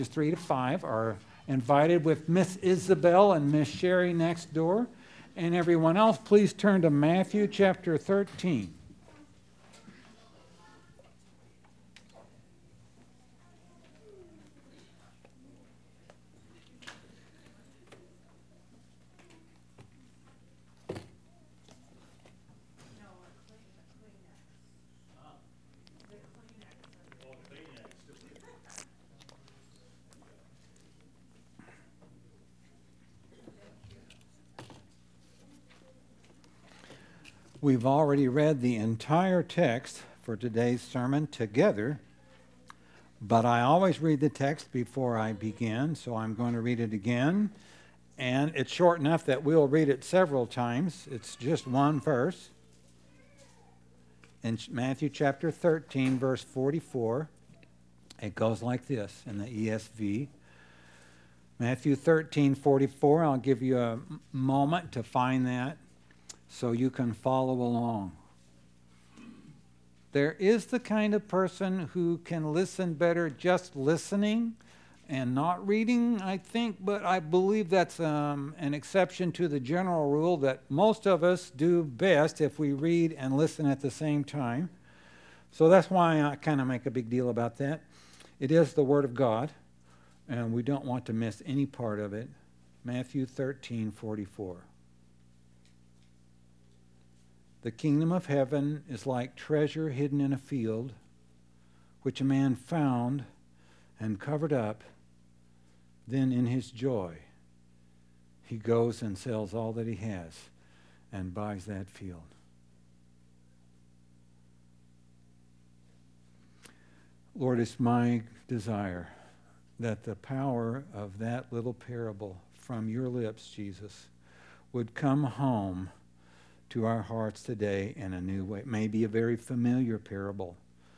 3 to 5 are invited with Miss Isabel and Miss Sherry next door. And everyone else, please turn to Matthew chapter 13. We've already read the entire text for today's sermon together, but I always read the text before I begin, so I'm going to read it again. And it's short enough that we'll read it several times. It's just one verse. In Matthew chapter 13, verse 44, it goes like this in the ESV. Matthew 13:44, I'll give you a moment to find that so you can follow along. There is the kind of person who can listen better just listening and not reading, I think, but I believe that's an exception to the general rule that most of us do best if we read and listen at the same time. So that's why I kind of make a big deal about that. It is the Word of God, and we don't want to miss any part of it. Matthew 13:44. The kingdom of heaven is like treasure hidden in a field, which a man found and covered up. Then in his joy, he goes and sells all that he has and buys that field. Lord, it's my desire that the power of that little parable from your lips, Jesus, would come home to our hearts today in a new way. It may be a very familiar parable,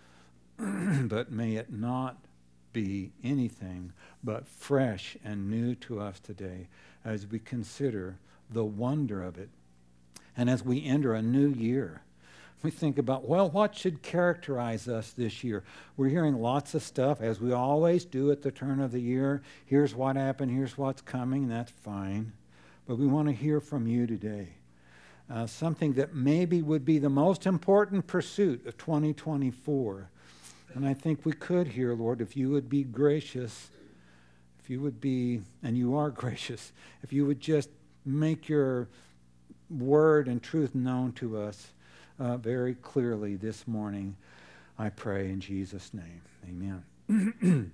but may it not be anything but fresh and new to us today as we consider the wonder of it. And as we enter a new year, we think about, well, what should characterize us this year? We're hearing lots of stuff, as we always do at the turn of the year. Here's what happened, here's what's coming, and that's fine. But we want to hear from you today. Something that maybe would be the most important pursuit of 2024. And I think we could hear, Lord, if you would be gracious, if you would be, and you are gracious, if you would just make your word and truth known to us very clearly this morning, I pray in Jesus' name. Amen.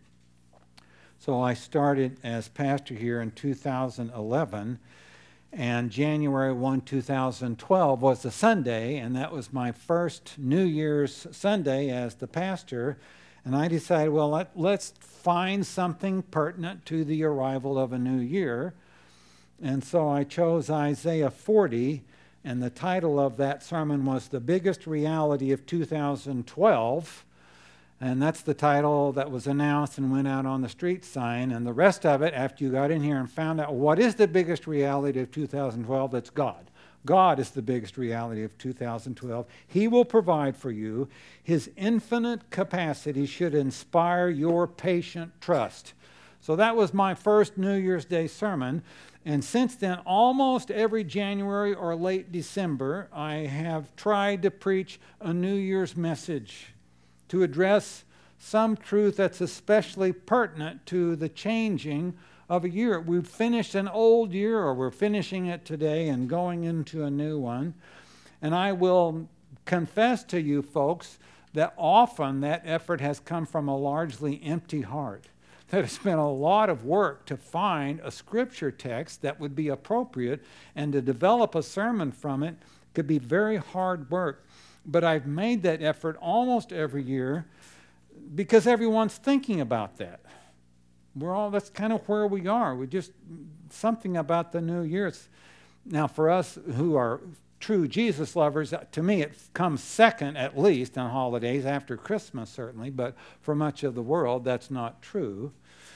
So I started as pastor here in 2011, and January 1, 2012 was the Sunday, and that was my first New Year's Sunday as the pastor. And I decided, well, let's find something pertinent to the arrival of a new year. And so I chose Isaiah 40, and the title of that sermon was The Biggest Reality of 2012. And that's the title that was announced and went out on the street sign. And the rest of it, after you got in here and found out what is the biggest reality of 2012, it's God. God is the biggest reality of 2012. He will provide for you. His infinite capacity should inspire your patient trust. So that was my first New Year's Day sermon. And since then, almost every January or late December, I have tried to preach a New Year's message to address some truth that's especially pertinent to the changing of a year. We've finished an old year, or we're finishing it today and going into a new one. And I will confess to you folks that often that effort has come from a largely empty heart. That it's been a lot of work to find a scripture text that would be appropriate, and to develop a sermon from it could be very hard work. But I've made that effort almost every year because everyone's thinking about that. That's kind of where we are. We just, something about the new year. Now, for us who are true Jesus lovers, to me it comes second at least on holidays, after Christmas certainly, but for much of the world that's not true.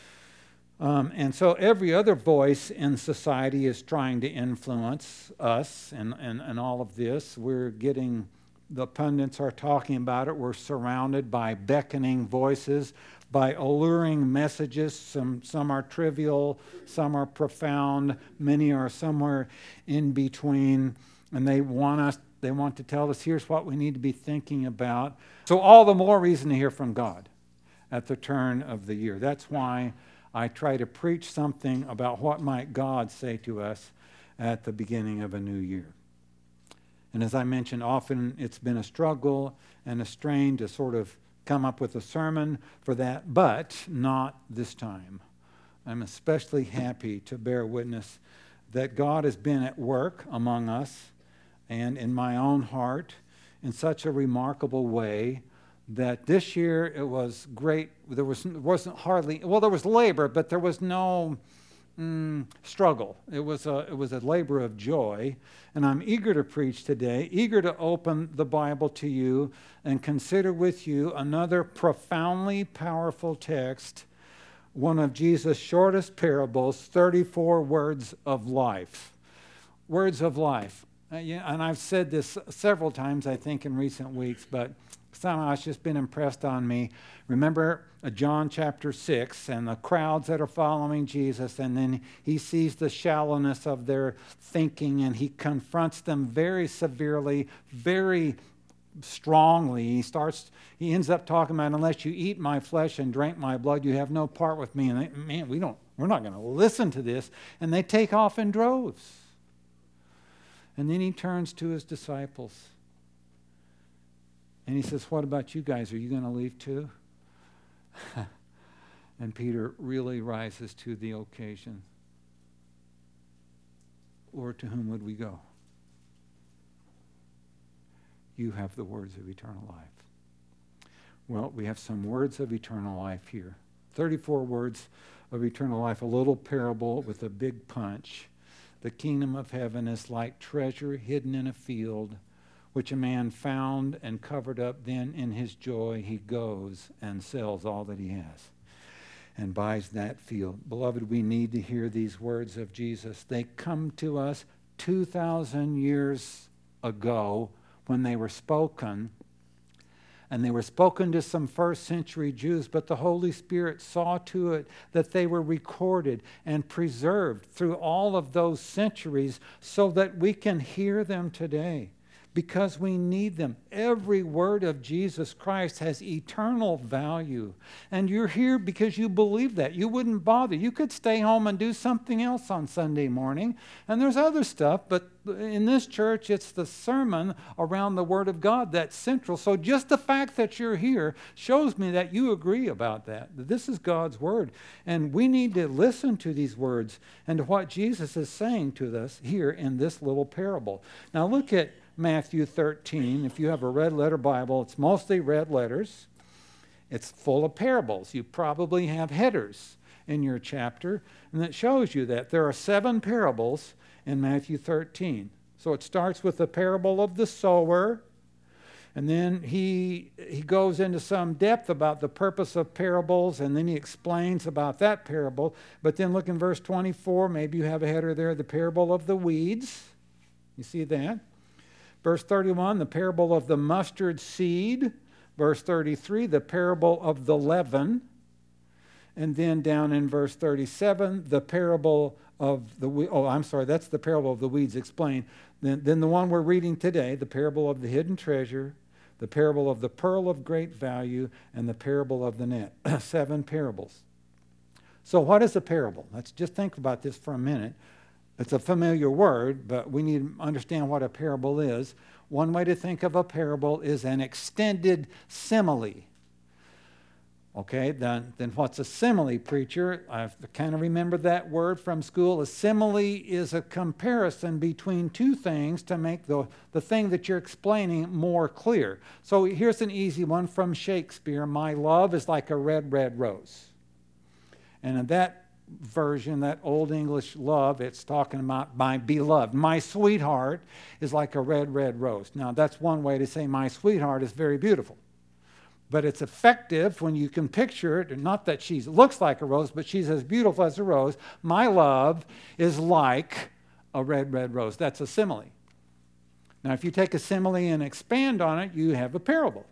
And so every other voice in society is trying to influence us and all of this. We're getting The pundits are talking about it. We're surrounded by beckoning voices, by alluring messages. Some are trivial, some are profound, many are somewhere in between, and they want to tell us, here's what we need to be thinking about. So all the more reason to hear from God at the turn of the year. That's why I try to preach something about what might God say to us at the beginning of a new year. And as I mentioned, often it's been a struggle and a strain to sort of come up with a sermon for that, but not this time. I'm especially happy to bear witness that God has been at work among us and in my own heart in such a remarkable way that this year it was great. There wasn't hardly, well, there was labor, but there was no struggle. It was a labor of joy, and I'm eager to preach today, eager to open the Bible to you and consider with you another profoundly powerful text, one of Jesus' shortest parables, 34 words of life. Words of life. And I've said this several times, I think, in recent weeks, but somehow it's just been impressed on me. Remember John chapter 6 and the crowds that are following Jesus, and then he sees the shallowness of their thinking, and he confronts them very severely, very strongly. He ends up talking about, unless you eat my flesh and drink my blood, you have no part with me. And we're not going to listen to this. And they take off in droves. And then he turns to his disciples. And he says, what about you guys? Are you going to leave too? And Peter really rises to the occasion. Lord, to whom would we go? You have the words of eternal life. Well, we have some words of eternal life here. 34 words of eternal life, a little parable with a big punch. The kingdom of heaven is like treasure hidden in a field, which a man found and covered up. Then in his joy he goes and sells all that he has and buys that field. Beloved, we need to hear these words of Jesus. They come to us 2,000 years ago when they were spoken. And they were spoken to some first century Jews, but the Holy Spirit saw to it that they were recorded and preserved through all of those centuries so that we can hear them today because we need them. Every word of Jesus Christ has eternal value. And you're here because you believe that. You wouldn't bother. You could stay home and do something else on Sunday morning. And there's other stuff, but in this church, it's the sermon around the Word of God that's central. So just the fact that you're here shows me that you agree about that this is God's Word. And we need to listen to these words and to what Jesus is saying to us here in this little parable. Now look at Matthew 13. If you have a red letter Bible, it's mostly red letters. It's full of parables. You probably have headers in your chapter, and it shows you that there are 7 parables in Matthew 13. So it starts with the parable of the sower, and then he goes into some depth about the purpose of parables, and then he explains about that parable. But then look in verse 24, maybe you have a header there, the parable of the weeds. You see that? Verse 31, the parable of the mustard seed. Verse 33, the parable of the leaven. And then down in verse 37, the parable of the that's the parable of the weeds explained. Then the one we're reading today, the parable of the hidden treasure, the parable of the pearl of great value, and the parable of the net. 7 parables. So what is a parable? Let's just think about this for a minute. It's a familiar word, but we need to understand what a parable is. One way to think of a parable is an extended simile. Okay, then what's a simile, preacher? I kind of remember that word from school. A simile is a comparison between two things to make the thing that you're explaining more clear. So here's an easy one from Shakespeare. My love is like a red, red rose. And in that version, that Old English love, it's talking about my beloved. My sweetheart is like a red, red rose. Now, that's one way to say my sweetheart is very beautiful. But it's effective when you can picture it, not that she looks like a rose, but she's as beautiful as a rose. My love is like a red, red rose. That's a simile. Now, if you take a simile and expand on it, you have a parable.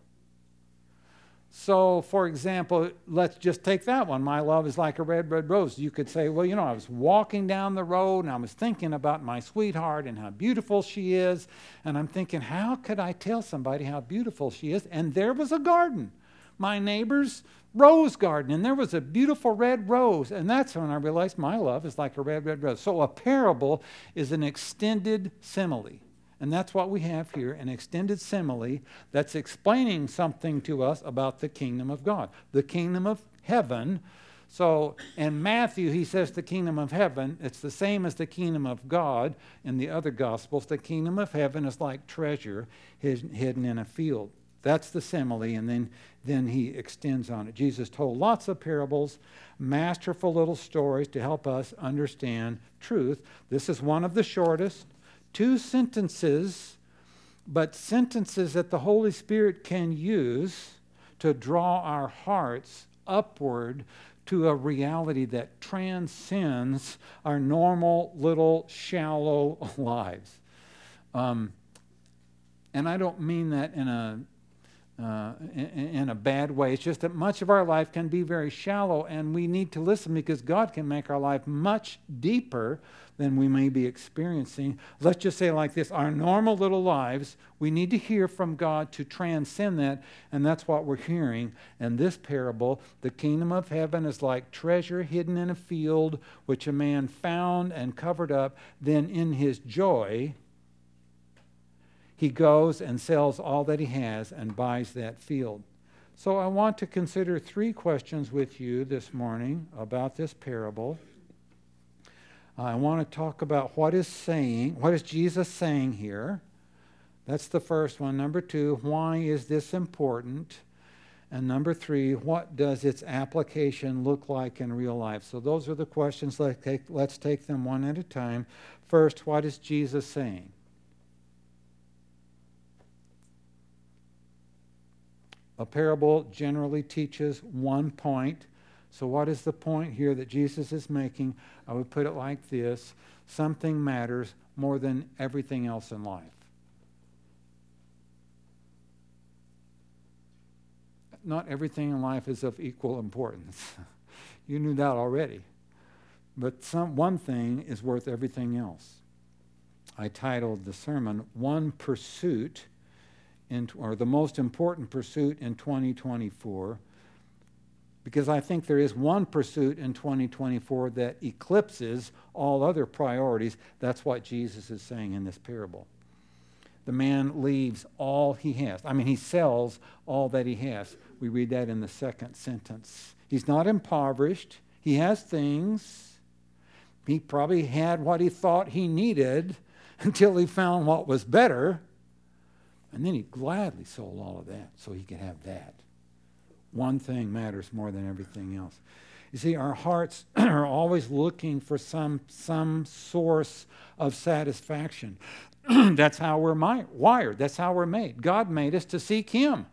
So, for example, let's just take that one. My love is like a red, red rose. You could say, well, I was walking down the road and I was thinking about my sweetheart and how beautiful she is. And I'm thinking, how could I tell somebody how beautiful she is? And there was a garden, my neighbor's rose garden, and there was a beautiful red rose. And that's when I realized my love is like a red, red rose. So a parable is an extended simile. And that's what we have here, an extended simile that's explaining something to us about the kingdom of God, the kingdom of heaven. So in Matthew, he says the kingdom of heaven, it's the same as the kingdom of God in the other Gospels. The kingdom of heaven is like treasure hidden in a field. That's the simile, and then he extends on it. Jesus told lots of parables, masterful little stories to help us understand truth. This is one of the shortest. 2 sentences, but sentences that the Holy Spirit can use to draw our hearts upward to a reality that transcends our normal little shallow lives. And I don't mean that in a bad way. It's just that much of our life can be very shallow, and we need to listen because God can make our life much deeper than we may be experiencing. Let's just say it like this. Our normal little lives, we need to hear from God to transcend that, and that's what we're hearing in this parable. The kingdom of heaven is like treasure hidden in a field, which a man found and covered up. Then in his joy, he goes and sells all that he has and buys that field. So I want to consider 3 questions with you this morning about this parable. I want to talk about what is Jesus saying here? That's the first one. Number 2, why is this important? And number 3, what does its application look like in real life? So those are the questions. Let's take them one at a time. First, what is Jesus saying? A parable generally teaches one point. So what is the point here that Jesus is making? I would put it like this. Something matters more than everything else in life. Not everything in life is of equal importance. You knew that already. But one thing is worth everything else. I titled the sermon, One Pursuit, or the most important pursuit in 2024, because I think there is one pursuit in 2024 that eclipses all other priorities. That's what Jesus is saying in this parable. The man leaves all he has. He sells all that he has. We read that in the second sentence. He's not impoverished. He has things. He probably had what he thought he needed until he found what was better. And then he gladly sold all of that so he could have that. One thing matters more than everything else. You see, our hearts are always looking for some source of satisfaction. That's how we're wired. That's how we're made. God made us to seek Him,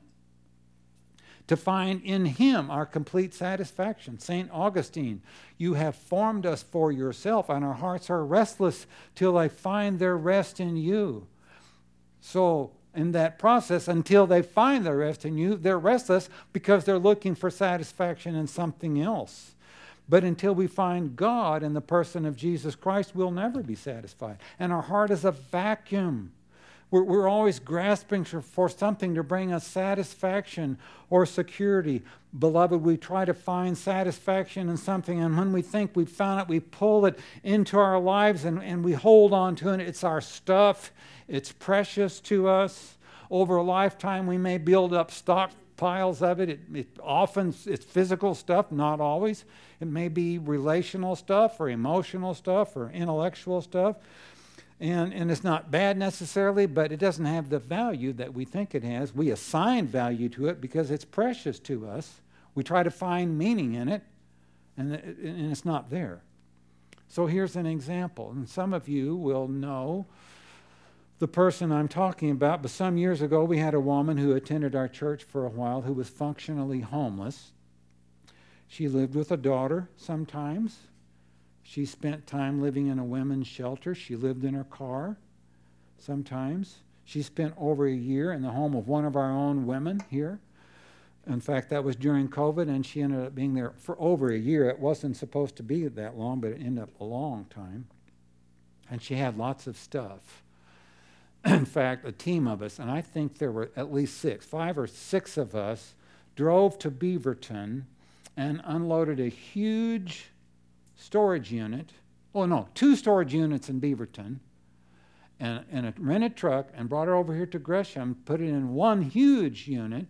to find in Him our complete satisfaction. St. Augustine, you have formed us for yourself, and our hearts are restless till they find their rest in you. So, in that process, until they find their rest in you, they're restless because they're looking for satisfaction in something else. But until we find God in the person of Jesus Christ, we'll never be satisfied. And our heart is a vacuum. We're always grasping for something to bring us satisfaction or security. Beloved, we try to find satisfaction in something, and when we think we've found it, we pull it into our lives and we hold on to it. It's our stuff. It's precious to us. Over a lifetime, we may build up stockpiles of it. Often it's physical stuff, not always. It may be relational stuff or emotional stuff or intellectual stuff. And it's not bad necessarily, but it doesn't have the value that we think it has. We assign value to it because it's precious to us. We try to find meaning in it, and it's not there. So here's an example. And some of you will know the person I'm talking about, but some years ago we had a woman who attended our church for a while who was functionally homeless. She lived with a daughter sometimes. She spent time living in a women's shelter. She lived in her car sometimes. She spent over a year in the home of one of our own women here. In fact, that was during COVID, and she ended up being there for over a year. It wasn't supposed to be that long, but it ended up a long time. And she had lots of stuff. In fact, a team of us, and I think there were at least 5 or 6 of us, drove to Beaverton and unloaded a huge storage unit. Oh, no, 2 storage units in Beaverton, and a rented truck, and brought it over here to Gresham, put it in one huge unit,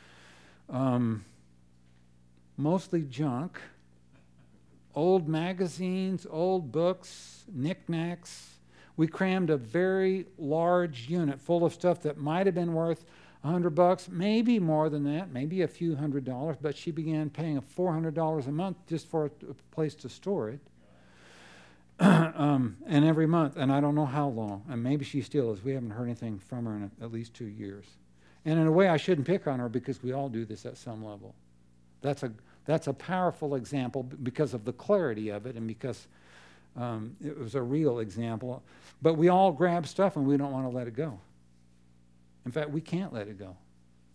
mostly junk, old magazines, old books, knickknacks. We crammed a very large unit full of stuff that might have been worth $100, maybe more than that, maybe a few $100s, but she began paying $400 a month just for a place to store it. And every month, and I don't know how long, and maybe she still is. We haven't heard anything from her in at least 2 years. And in a way, I shouldn't pick on her because we all do this at some level. That's a powerful example because of the clarity of it and because it was a real example. But we all grab stuff and we don't want to let it go. In fact, we can't let it go.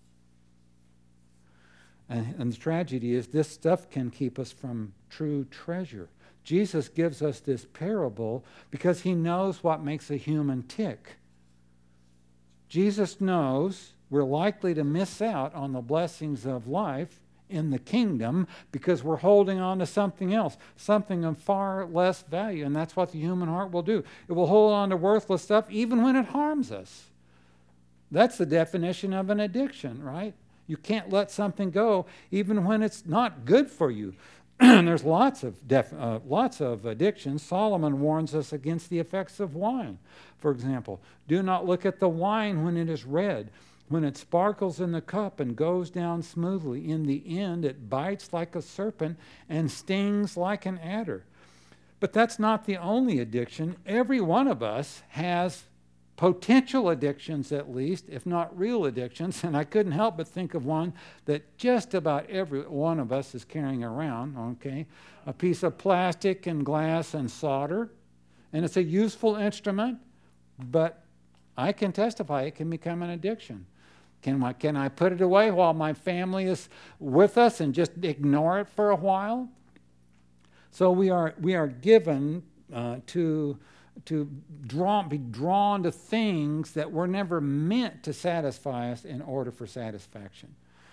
And the tragedy is this stuff can keep us from true treasure. Jesus gives us this parable because he knows what makes a human tick. Jesus knows we're likely to miss out on the blessings of life in the kingdom because we're holding on to something else, something of far less value. And that's what the human heart will do. It will hold on to worthless stuff even when it harms us. That's the definition of an addiction, right? You can't let something go even when it's not good for you. There's lots of addictions. Solomon warns us against the effects of wine. For example, do not look at the wine when it is red, when it sparkles in the cup and goes down smoothly. In the end, it bites like a serpent and stings like an adder. But that's not the only addiction. Every one of us has potential addictions, at least, if not real addictions. And I couldn't help but think of one that just about every one of us is carrying around, okay? A piece of plastic and glass and solder. And it's a useful instrument, but I can testify it can become an addiction. Can I put it away while my family is with us and just ignore it for a while? So we are given to be drawn to things that were never meant to satisfy us in order for satisfaction.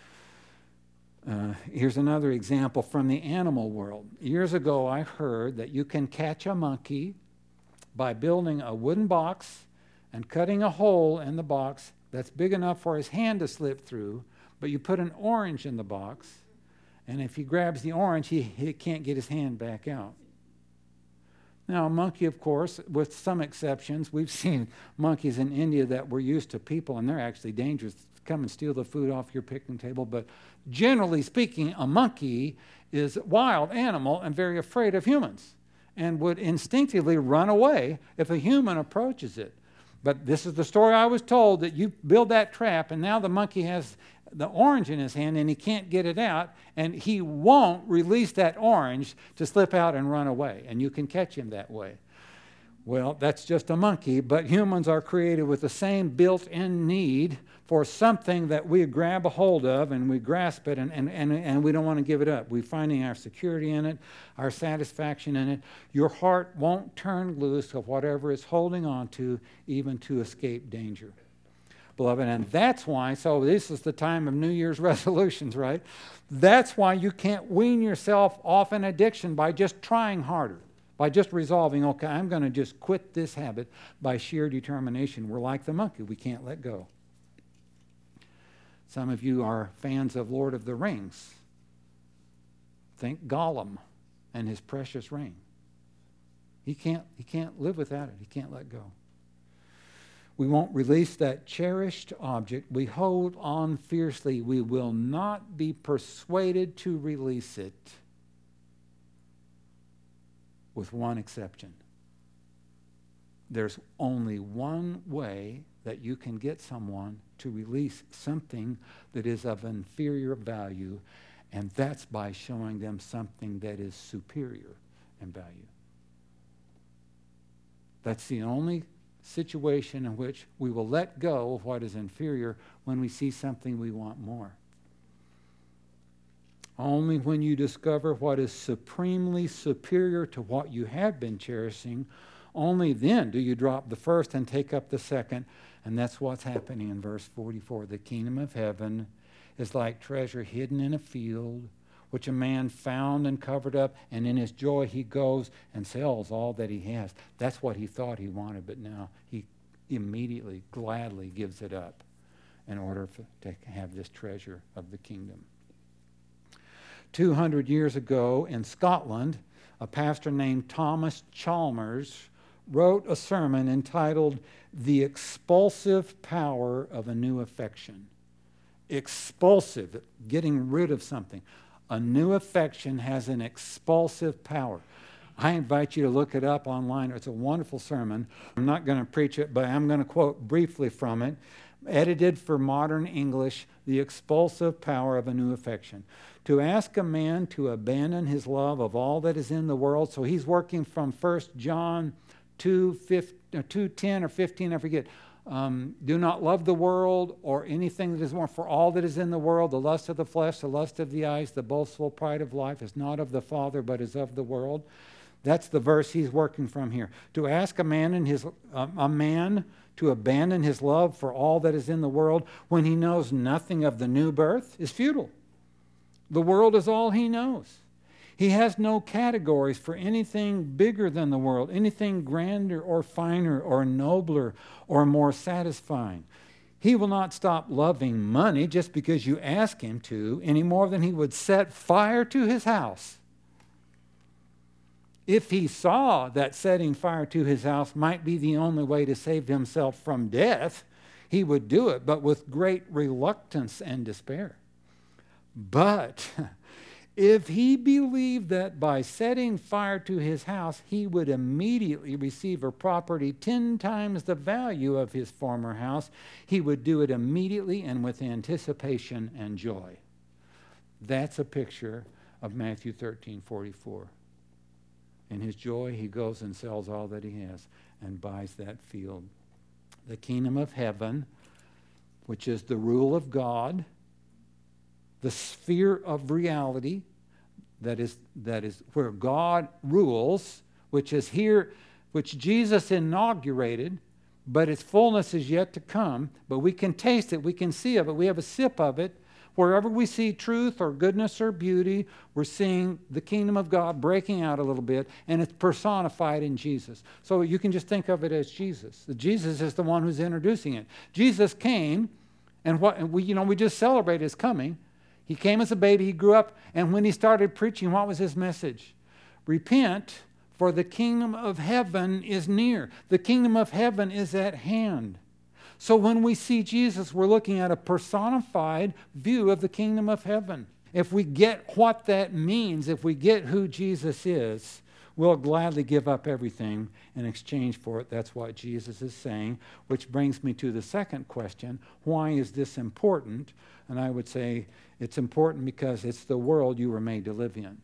Here's another example from the animal world. Years ago, I heard that you can catch a monkey by building a wooden box and cutting a hole in the box that's big enough for his hand to slip through, but you put an orange in the box, and if he grabs the orange, he can't get his hand back out. Now, a monkey, of course, with some exceptions, we've seen monkeys in India that were used to people, and they're actually dangerous. Come and steal the food off your picnic table. But generally speaking, a monkey is a wild animal and very afraid of humans and would instinctively run away if a human approaches it. But this is the story I was told, that you build that trap, and now the monkey has the orange in his hand, and he can't get it out, and he won't release that orange to slip out and run away, and you can catch him that way. Well, that's just a monkey, but humans are created with the same built-in need for something that we grab a hold of and we grasp it, and we don't want to give it up. We're finding our security in it, our satisfaction in it. Your heart won't turn loose of whatever it's holding on to, even to escape danger. Beloved, and that's why, so this is the time of New Year's resolutions, right? That's why you can't wean yourself off an addiction by just trying harder, by just resolving, okay, I'm going to just quit this habit by sheer determination. We're like the monkey. We can't let go. Some of you are fans of Lord of the Rings. Think Gollum and his precious ring. He can't live without it. He can't let go. We won't release that cherished object. We hold on fiercely. We will not be persuaded to release it, with one exception. There's only one way that you can get someone to release something that is of inferior value, and that's by showing them something that is superior in value. That's the only situation in which we will let go of what is inferior when we see something we want more. Only when you discover what is supremely superior to what you have been cherishing, only then do you drop the first and take up the second. And that's what's happening in verse 44. The kingdom of heaven is like treasure hidden in a field, which a man found and covered up, and in his joy he goes and sells all that he has. That's what he thought he wanted, but now he immediately, gladly gives it up in order to have this treasure of the kingdom. 200 years ago in Scotland, a pastor named Thomas Chalmers wrote a sermon entitled The Expulsive Power of a New Affection. Expulsive, getting rid of something. A new affection has an expulsive power. I invite you to look it up online. It's a wonderful sermon. I'm not going to preach it, but I'm going to quote briefly from it. Edited for modern English, The Expulsive Power of a New Affection. To ask a man to abandon his love of all that is in the world, so he's working from 1 John 2:10 or 15, I forget. Do not love the world or anything that is more, for all that is in the world, the lust of the flesh, the lust of the eyes, the boastful pride of life is not of the Father, but is of the world. That's the verse he's working from here. To ask a man to abandon his love for all that is in the world when he knows nothing of the new birth is futile. The world is all he knows. He has no categories for anything bigger than the world, anything grander or finer or nobler or more satisfying. He will not stop loving money just because you ask him to, any more than he would set fire to his house. If he saw that setting fire to his house might be the only way to save himself from death, he would do it, but with great reluctance and despair. But if he believed that by setting fire to his house, he would immediately receive a property 10 times the value of his former house, he would do it immediately and with anticipation and joy. That's a picture of Matthew 13:44. In his joy, he goes and sells all that he has and buys that field. The kingdom of heaven, which is the rule of God, the sphere of reality, that is where God rules, which is here, which Jesus inaugurated, but its fullness is yet to come. But we can taste it, we can see of it, we have a sip of it. Wherever we see truth or goodness or beauty, we're seeing the kingdom of God breaking out a little bit, and it's personified in Jesus. So you can just think of it as Jesus. Jesus is the one who's introducing it. Jesus came, and we just celebrate his coming. He came as a baby, he grew up, and when he started preaching, what was his message? Repent, for the kingdom of heaven is near. The kingdom of heaven is at hand. So when we see Jesus, we're looking at a personified view of the kingdom of heaven. If we get what that means, if we get who Jesus is, we'll gladly give up everything in exchange for it. That's what Jesus is saying, which brings me to the second question. Why is this important? And I would say it's important because it's the world you were made to live in.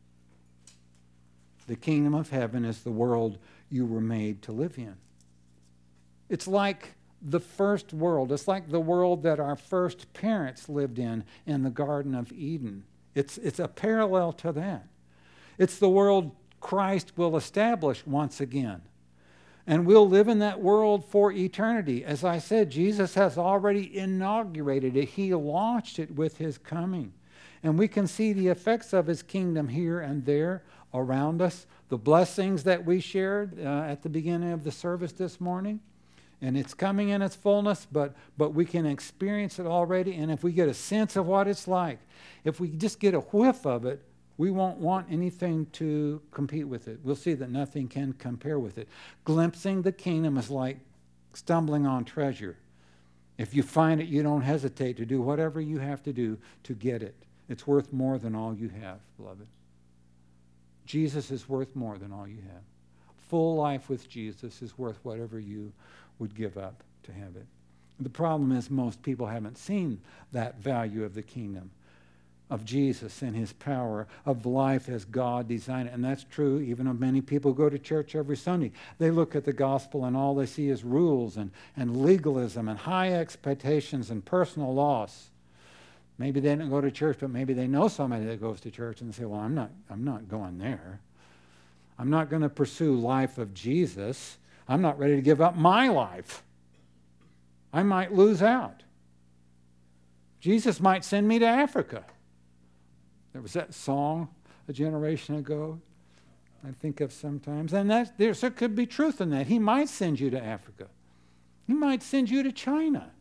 The kingdom of heaven is the world you were made to live in. It's like the first world. It's like the world that our first parents lived in the Garden of Eden. It's a parallel to that. It's the world Christ will establish once again. And we'll live in that world for eternity. As I said, Jesus has already inaugurated it. He launched it with his coming. And we can see the effects of his kingdom here and there around us. The blessings that we shared at the beginning of the service this morning. And it's coming in its fullness, but we can experience it already. And if we get a sense of what it's like, if we just get a whiff of it, we won't want anything to compete with it. We'll see that nothing can compare with it. Glimpsing the kingdom is like stumbling on treasure. If you find it, you don't hesitate to do whatever you have to do to get it. It's worth more than all you have, beloved. Jesus is worth more than all you have. Full life with Jesus is worth whatever you would give up to have it. The problem is most people haven't seen that value of the kingdom. of Jesus and his power, of life as God designed it. And that's true even of many people who go to church every Sunday. They look at the gospel and all they see is rules and legalism and high expectations and personal loss. Maybe they didn't go to church, but maybe they know somebody that goes to church and they say, well, I'm not going there. I'm not going to pursue life of Jesus. I'm not ready to give up my life. I might lose out. Jesus might send me to Africa. There was that song a generation ago I think of sometimes. And there could be truth in that. He might send you to Africa. He might send you to China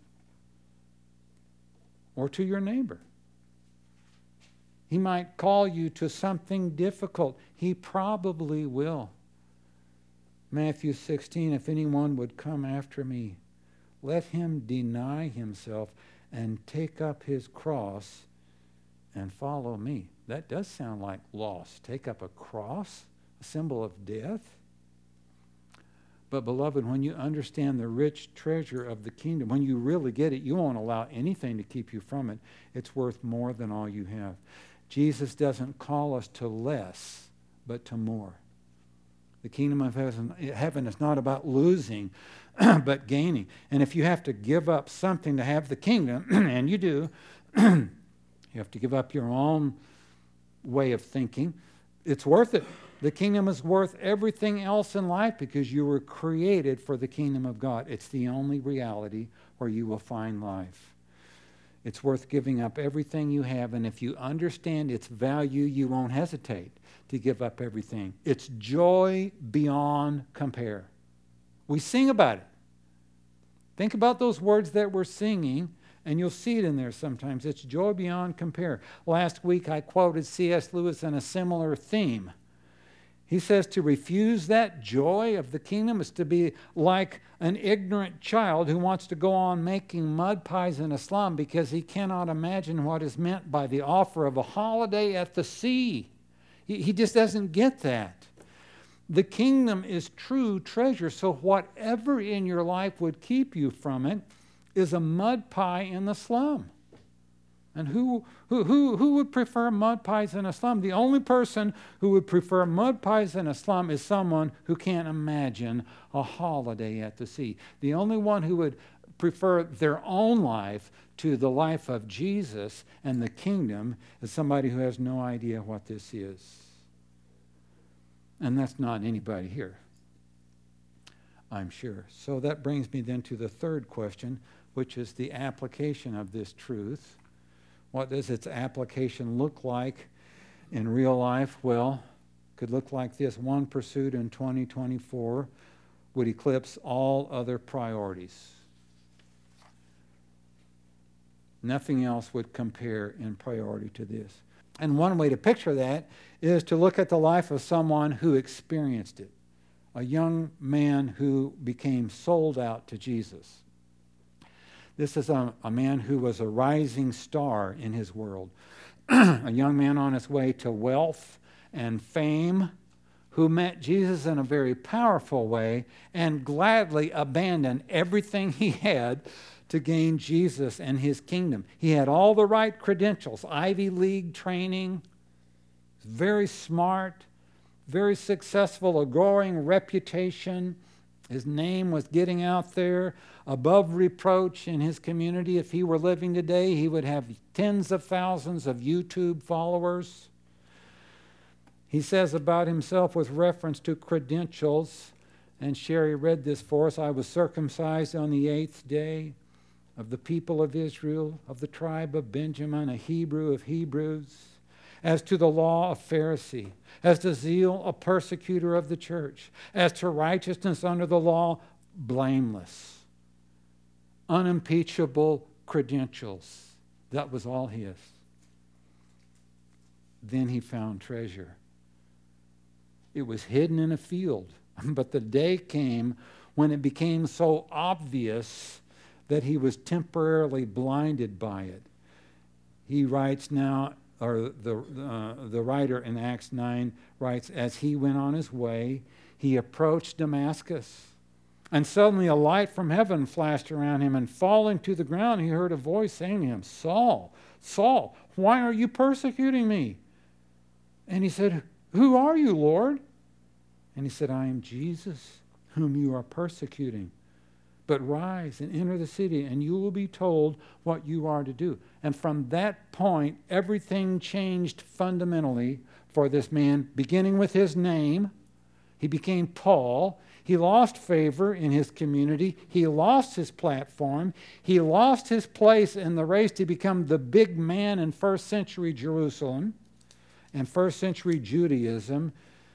or to your neighbor. He might call you to something difficult. He probably will. Matthew 16, if anyone would come after me, let him deny himself and take up his cross and follow me. That does sound like loss. Take up a cross, a symbol of death. But beloved, when you understand the rich treasure of the kingdom, when you really get it, you won't allow anything to keep you from it. It's worth more than all you have. Jesus doesn't call us to less, but to more. The kingdom of heaven is not about losing, but gaining. And if you have to give up something to have the kingdom, and you do, you have to give up your own way of thinking, it's worth it. The kingdom is worth everything else in life because you were created for the kingdom of God. It's the only reality where you will find life. It's worth giving up everything you have, and if you understand its value, you won't hesitate to give up everything. It's joy beyond compare. We sing about it. Think about those words that we're singing, and you'll see it in there sometimes. It's joy beyond compare. Last week I quoted C.S. Lewis on a similar theme. He says to refuse that joy of the kingdom is to be like an ignorant child who wants to go on making mud pies in a slum because he cannot imagine what is meant by the offer of a holiday at the sea. He just doesn't get that. The kingdom is true treasure, so whatever in your life would keep you from it is a mud pie in the slum. And who would prefer mud pies in a slum? The only person who would prefer mud pies in a slum is someone who can't imagine a holiday at the sea. The only one who would prefer their own life to the life of Jesus and the kingdom is somebody who has no idea what this is. And that's not anybody here, I'm sure. So that brings me then to the third question, which is the application of this truth. What does its application look like in real life? Well, it could look like this. One pursuit in 2024 would eclipse all other priorities. Nothing else would compare in priority to this. And one way to picture that is to look at the life of someone who experienced it. A young man who became sold out to Jesus. This is a man who was a rising star in his world. A young man on his way to wealth and fame who met Jesus in a very powerful way and gladly abandoned everything he had to gain Jesus and his kingdom. He had all the right credentials, Ivy League training, very smart, very successful, a growing reputation. His name was getting out there above reproach in his community. If he were living today, he would have tens of thousands of YouTube followers. He says about himself with reference to credentials, and Sherry read this for us, I was circumcised on the 8th day, of the people of Israel, of the tribe of Benjamin, a Hebrew of Hebrews, as to the law, a Pharisee, as to zeal, a persecutor of the church, as to righteousness under the law, blameless, unimpeachable credentials. That was all his. Then he found treasure. It was hidden in a field, but the day came when it became so obvious that he was temporarily blinded by it. He writes now, or the writer in Acts 9 writes, as he went on his way, he approached Damascus. And suddenly a light from heaven flashed around him, and falling to the ground, he heard a voice saying to him, Saul, Saul, why are you persecuting me? And he said, Who are you, Lord? And he said, I am Jesus, whom you are persecuting. But rise and enter the city, and you will be told what you are to do. And from that point, everything changed fundamentally for this man, beginning with his name. He became Paul. He lost favor in his community. He lost his platform. He lost his place in the race to become the big man in first century Jerusalem and first century Judaism.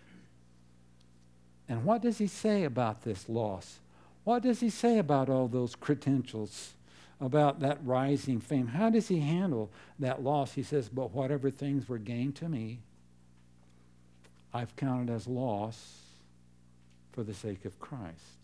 And what does he say about this loss? What does he say about all those credentials, about that rising fame? How does he handle that loss? He says, but whatever things were gained to me, I've counted as loss for the sake of Christ.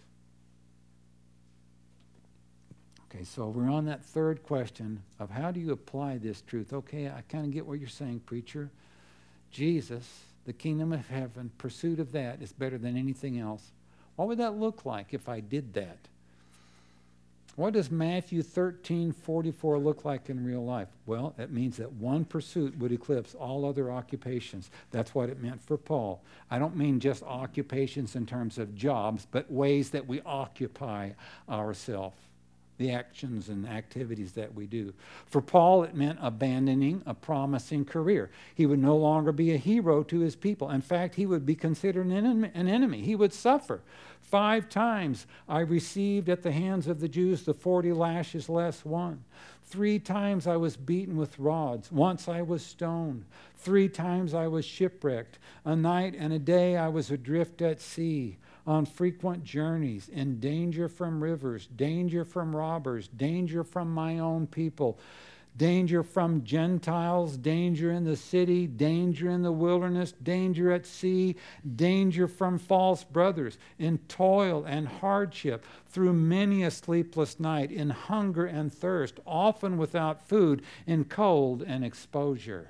Okay, so we're on that third question of how do you apply this truth? Okay, I kind of get what you're saying, preacher. Jesus, the kingdom of heaven, pursuit of that is better than anything else. What would that look like if I did that? What does Matthew 13:44 look like in real life? Well, it means that one pursuit would eclipse all other occupations. That's what it meant for Paul. I don't mean just occupations in terms of jobs, but ways that we occupy ourselves, the actions and activities that we do. For Paul, it meant abandoning a promising career. He would no longer be a hero to his people. In fact, he would be considered an enemy. He would suffer. 5 times I received at the hands of the Jews the 40 lashes less one. 3 times I was beaten with rods. Once I was stoned. 3 times I was shipwrecked. A night and a day I was adrift at sea, on frequent journeys, in danger from rivers, danger from robbers, danger from my own people, danger from Gentiles, danger in the city, danger in the wilderness, danger at sea, danger from false brothers, in toil and hardship, through many a sleepless night, in hunger and thirst, often without food, in cold and exposure.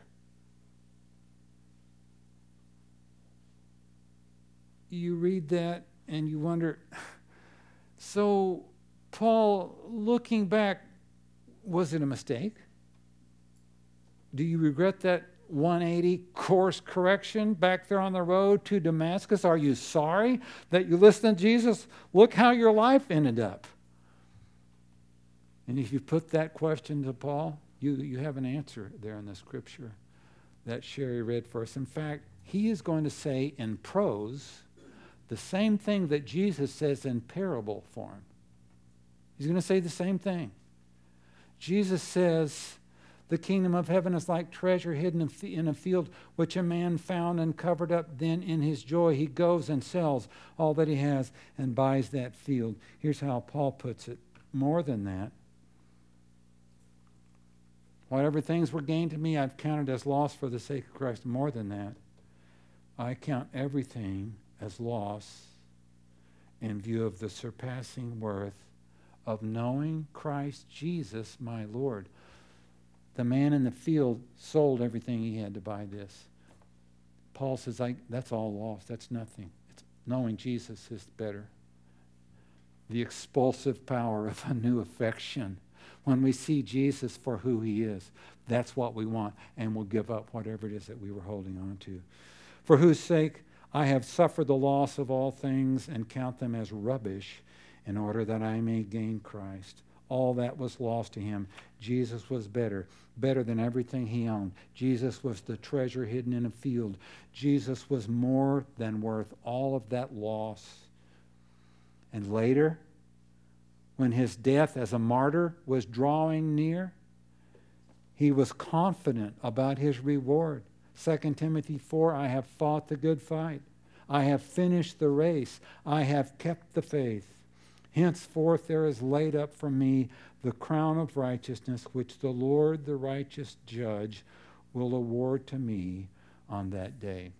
You read that and you wonder, so Paul, looking back, was it a mistake? Do you regret that 180 course correction back there on the road to Damascus? Are you sorry that you listened to Jesus? Look how your life ended up. And if you put that question to Paul, you have an answer there in the scripture that Sherry read for us. In fact, he is going to say in prose the same thing that Jesus says in parable form. He's going to say the same thing. Jesus says, the kingdom of heaven is like treasure hidden in a field, which a man found and covered up. Then in his joy he goes and sells all that he has and buys that field. Here's how Paul puts it. More than that, whatever things were gained to me, I've counted as loss for the sake of Christ. More than that, I count everything as loss in view of the surpassing worth of knowing Christ Jesus, my Lord. The man in the field sold everything he had to buy this. Paul says, that's all lost. That's nothing. It's knowing Jesus is better. The expulsive power of a new affection. When we see Jesus for who he is, that's what we want, and we'll give up whatever it is that we were holding on to. For whose sake I have suffered the loss of all things and count them as rubbish in order that I may gain Christ. All that was lost to him. Jesus was better than everything he owned. Jesus was the treasure hidden in a field. Jesus was more than worth all of that loss. And later, when his death as a martyr was drawing near, he was confident about his reward. 2 Timothy 4, I have fought the good fight. I have finished the race. I have kept the faith. Henceforth there is laid up for me the crown of righteousness, which the Lord, the righteous judge, will award to me on that day.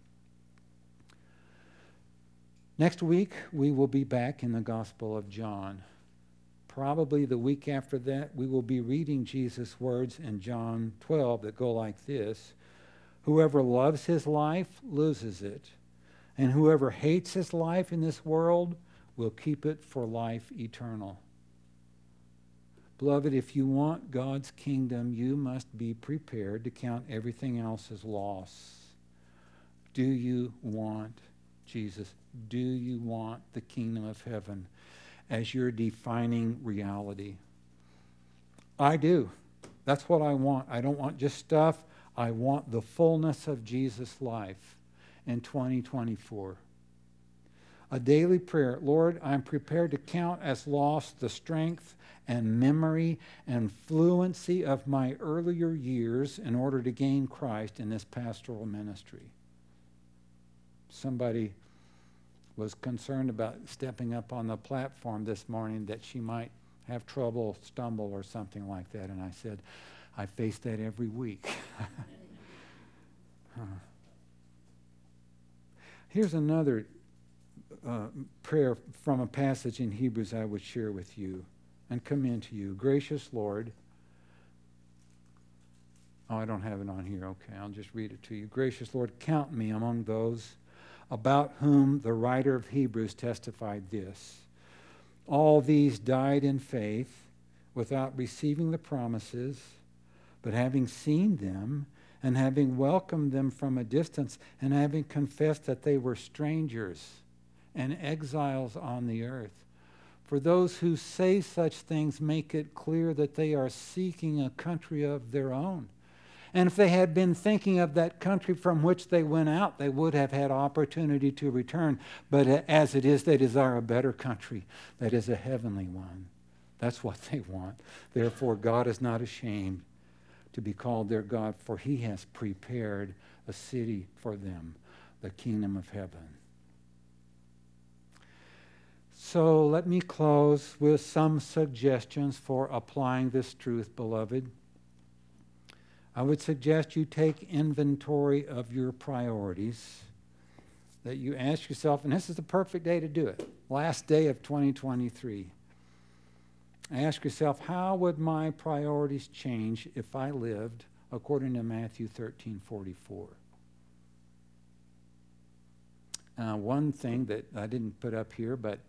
Next week, we will be back in the Gospel of John. Probably the week after that, we will be reading Jesus' words in John 12 that go like this: whoever loves his life loses it, and whoever hates his life in this world will keep it for life eternal. Beloved, if you want God's kingdom, you must be prepared to count everything else as loss. Do you want Jesus? Do you want the kingdom of heaven as your defining reality? I do. That's what I want. I don't want just stuff. I want the fullness of Jesus' life in 2024. A daily prayer. Lord, I'm prepared to count as lost the strength and memory and fluency of my earlier years in order to gain Christ in this pastoral ministry. Somebody was concerned about stepping up on the platform this morning that she might have trouble, stumble, or something like that. And I said, I face that every week. Here's another prayer from a passage in Hebrews I would share with you and commend to you. Gracious Lord, I don't have it on here. Okay, I'll just read it to you. Gracious Lord, count me among those about whom the writer of Hebrews testified this. All these died in faith without receiving the promises, but having seen them and having welcomed them from a distance and having confessed that they were strangers and exiles on the earth. For those who say such things make it clear that they are seeking a country of their own. And if they had been thinking of that country from which they went out, they would have had opportunity to return. But as it is, they desire a better country, that is a heavenly one. That's what they want. Therefore, God is not ashamed to be called their God, for he has prepared a city for them, the kingdom of heaven. So let me close with some suggestions for applying this truth, beloved. I would suggest you take inventory of your priorities, that you ask yourself, and this is the perfect day to do it, last day of 2023. Ask yourself, how would my priorities change if I lived according to Matthew 13:44? One thing that I didn't put up here, but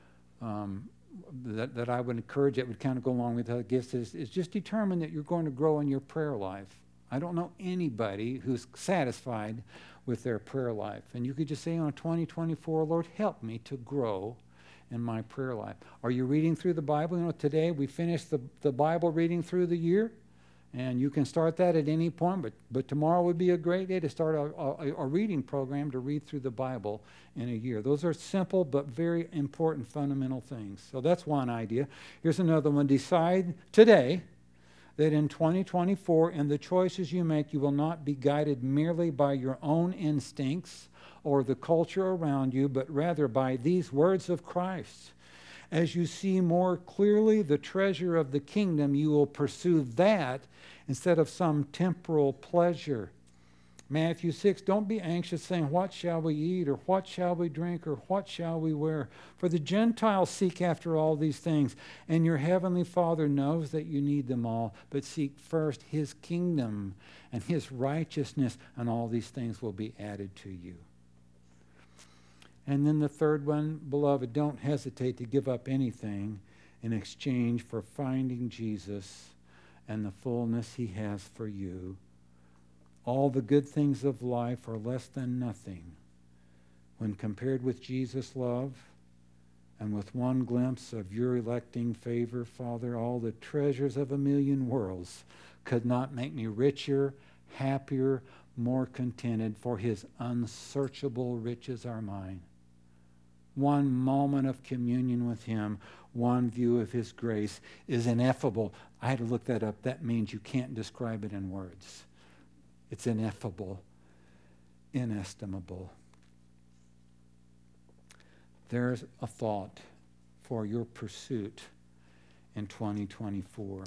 that I would encourage, that would kind of go along with the gifts, is just determine that you're going to grow in your prayer life. I don't know anybody who's satisfied with their prayer life. And you could just say on 2024, Lord, help me to grow in my prayer life. Are you reading through the Bible? You know, today we finished the Bible reading through the year. And you can start that at any point, but tomorrow would be a great day to start a reading program to read through the Bible in a year. Those are simple but very important fundamental things. So that's one idea. Here's another one. Decide today that in 2024, in the choices you make, you will not be guided merely by your own instincts or the culture around you, but rather by these words of Christ. As you see more clearly the treasure of the kingdom, you will pursue that instead of some temporal pleasure. Matthew 6, don't be anxious saying, what shall we eat, or what shall we drink, or what shall we wear? For the Gentiles seek after all these things, and your heavenly Father knows that you need them all. But seek first his kingdom and his righteousness, and all these things will be added to you. And then the third one, beloved, don't hesitate to give up anything in exchange for finding Jesus and the fullness he has for you. All the good things of life are less than nothing when compared with Jesus' love and with one glimpse of your electing favor, Father. All the treasures of a million worlds could not make me richer, happier, more contented, for his unsearchable riches are mine. One moment of communion with him, one view of his grace is ineffable. I had to look that up. That means you can't describe it in words. It's ineffable, inestimable. There's a thought for your pursuit in 2024.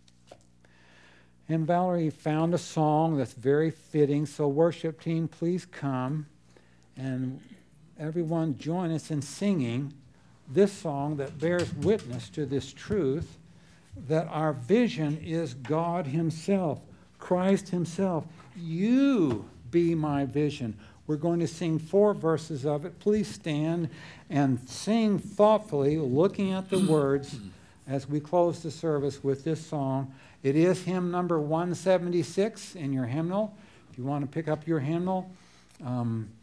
And Valerie found a song that's very fitting, so worship team, please come and everyone join us in singing this song that bears witness to this truth, that our vision is God himself, Christ himself. You be my vision. We're going to sing 4 verses of it. Please stand and sing thoughtfully, looking at the words as we close the service with this song. It is hymn number 176 in your hymnal. If you want to pick up your hymnal,